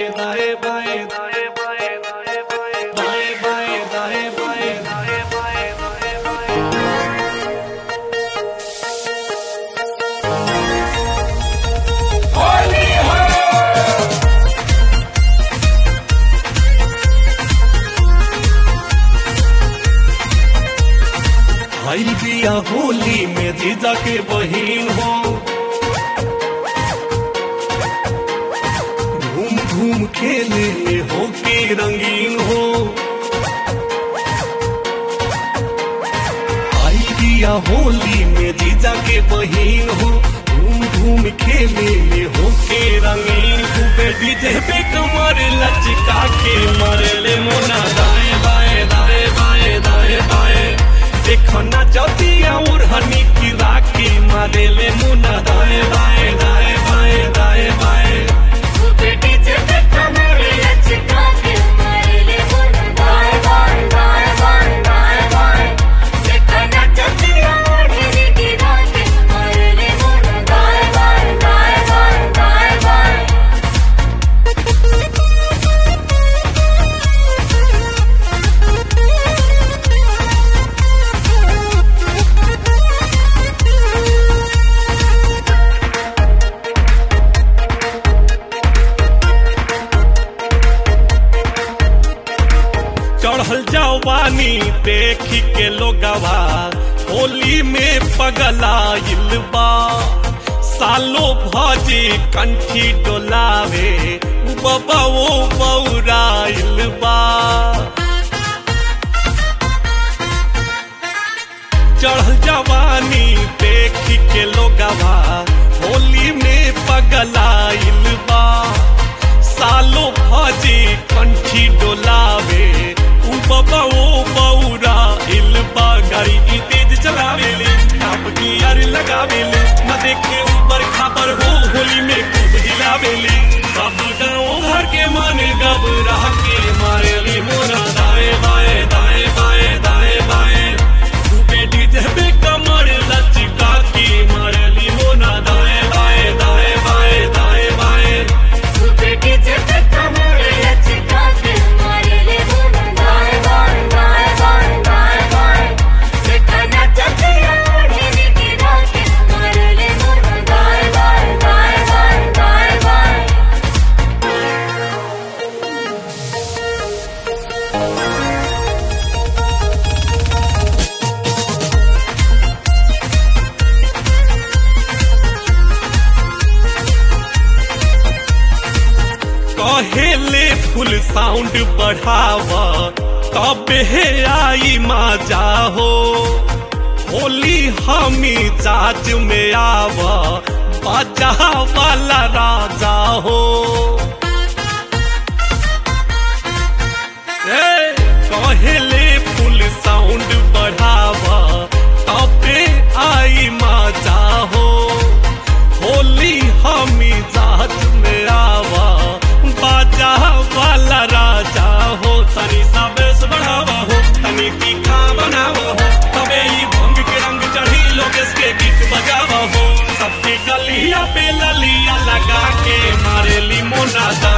दाएं बाएं दाएं बाएं दाएं बाएं दाएं बाएं दाएं बाएं दाएं बाएं दाएं बाएं। होली हो आइल बिया होली में जीजा के बहिन हो, घूम घूम खेले में होके रंगीन हो। आइल बिया होली में जीजा के बहिन हो, घूम घूम खेले में होके रंगीन। खूबे डीजे पे कमर लचका के मरले मोना दाएं बाएं दाएं बाएं दाएं बाएं। देखो ना चौथिया और हनी की राखी मारेले मुना दाएं बाएं दाएं बाएं दाएं बाएं। बेटी जब कमर लचका के मारेले मुना दाएं बाएं दाएं बाएं दाएं बाएं। देखो ना चौथिया और हनी की राखी मारेले मुना दाएं बाएं दाएं बाएं दाएं बाएं। चढ़ल जवानी देखी के लोगवा होली में पगलाइल बा। सालो भजे कंठी डोलावे बाबा वो बौराइल बा। चढ़ल जवानी देखी के लोगवा होली में पगलाइल बा। सालो भजे कंठी डोलावे बाबा वो बौरा इल्बा। गाड़ी की तेज चलावेले टाप गियर लगावेले न देखे ऊपर खबर हो होली में खूब हिलावेले। सब गाँव भर के मन घबरा के मारेली मोरा दाएं बाएं दाएं बाएं दाएं बाएं। खूबे डीजे पे कमर लचका के मारेली मोरा दाएं बाएं दाएं बाएं दाएं बाएं। बेटी जब कमर लचका के मारेले मुना दाएं बाएं दाएं बाएं दाएं बाएं। देखो ना चौथिया और हनी की राखी मारेले मुना दाएं बाएं दाएं बाएं दाएं बाएं। कहेले फुल साउंड बढ़ावा तबे आई मजा हो। होली हमी जाज में आवा बाजा वाला राजा हो। कहेले फुल साउंड बढ़ावा तबे आई मजा हो। होली हमी जाज में आवा बाजा वाला राजा हो। तनी सा बेस बढ़ावा हो, तनी तीखा बनावा हो, तबे ई भंग के रंग चढ़ी लोकेश के गीत बजावा हो। सबके गलिया पे ललिया लगा के मारेली मोना।